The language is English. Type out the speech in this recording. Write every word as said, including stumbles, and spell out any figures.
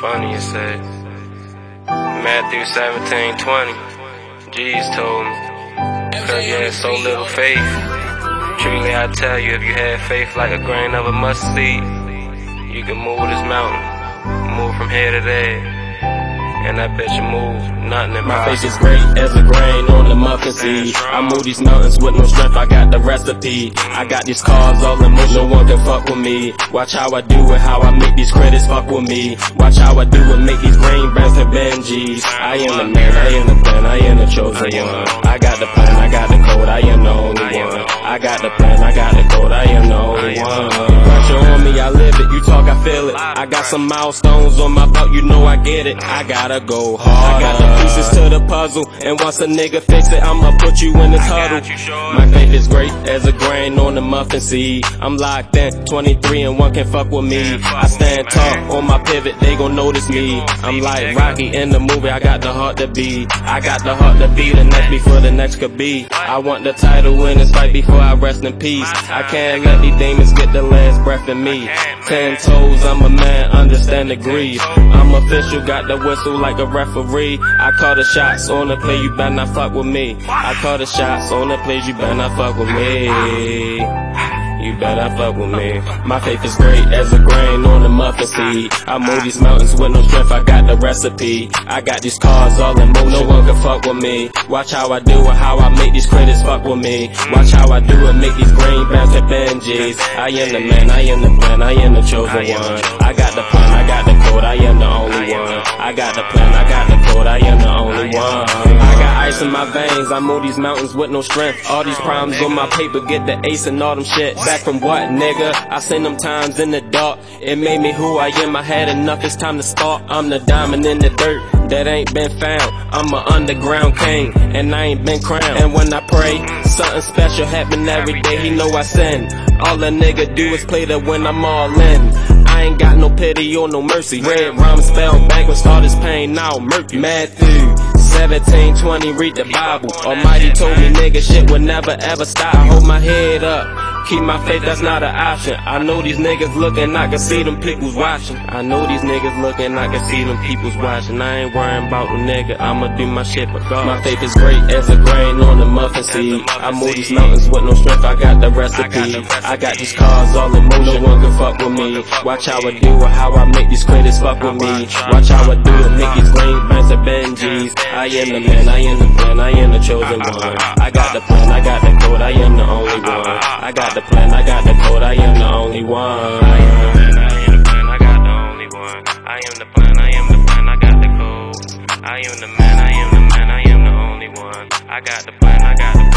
funny as that. Matthew seventeen twenty. Jesus told me, cause you had so little faith. Truly I tell you, if you had faith like a grain of a mustard seed, you can move this mountain, move from here to there. And I bet you move nothing in my face is great as a grain on the muffin seed. I move these mountains with no strength, I got the recipe. I got these cars all in motion, no one can fuck with me. Watch how I do it, how I make these credits fuck with me. Watch how I do it, make these green brands and Benjis. I am the man, I am the plan, I am the chosen one. I got the plan, I got the code, I am the only one. I got the plan, I got the code, I am the only one. Pressure on me, I live it, you talk, I feel it. I got some milestones on my belt, you know I get it. I gotta go hard. I got the pieces to the puzzle, and once a nigga fix it, I'ma put you in this huddle. My faith is great as a grain on the muffin seed. I'm locked in, twenty-three and one can fuck with me. I stand tall on my pivot, they gon' notice me. I'm like Rocky in the movie, I got the heart to beat. I got the heart to beat, the next before the next could be. I want the title in this fight before I rest in peace. I can't let these demons get the last breath in me. Ten toes, I'm a man, understand the grief. I'm official, got the whistle like a referee. I call the shots on the play, you better not fuck with me. I call the shots on the plays, you better not fuck with me. You better fuck with me. My faith is great as a grain on the muffin seed. I move these mountains with no strength, I got the recipe. I got these cars all in motion, no one can fuck with me. Watch how I do it, how I make these credits fuck with me. Watch how I do it, make these green bands and Benjis. I am the man, I am the plan, I am the chosen one. I got the plan, I got the code, I am the only one. I got the plan, I got the code, I am the only one. I got ice in my veins, I move these mountains with no strength. All these problems on my paper, get the ace and all them shit. Back from what, nigga? I seen them times in the dark. It made me who I am, I had enough, it's time to start. I'm the diamond in the dirt that ain't been found. I'm an underground king, and I ain't been crowned. And when I pray, something special happen every day, he know I sin. All a nigga do is play to win, I'm all in. I ain't got no pity or no mercy. Red rhyme spelled backwards, hardest pain, now murky. Matthew seventeen twenty, read the Bible. Almighty told me nigga shit would never ever stop. I hold my head up, keep my faith, that's not an option. I know these niggas looking, I can see them people's watching. I know these niggas looking, I can see them people's watching. I ain't worrying about no nigga, I'ma do my shit regardless. My faith is great as a grain on the muffin seed. I move these mountains with no strength, I got the recipe. I got these cars all in motion, no one can fuck with me. Watch how I do it, how I make these credits fuck with me. Watch how I do it, make these green bands and Benjis. I am the man, I am the plan, I am the chosen one. I got the plan, I got the code, I am the only one. I got the plan, I got the code, I am the only one. I am the plan, I got the only one. I am the plan, I am the plan, I got the code. I am the man, I am the man, I am the only one. I got the plan, I got the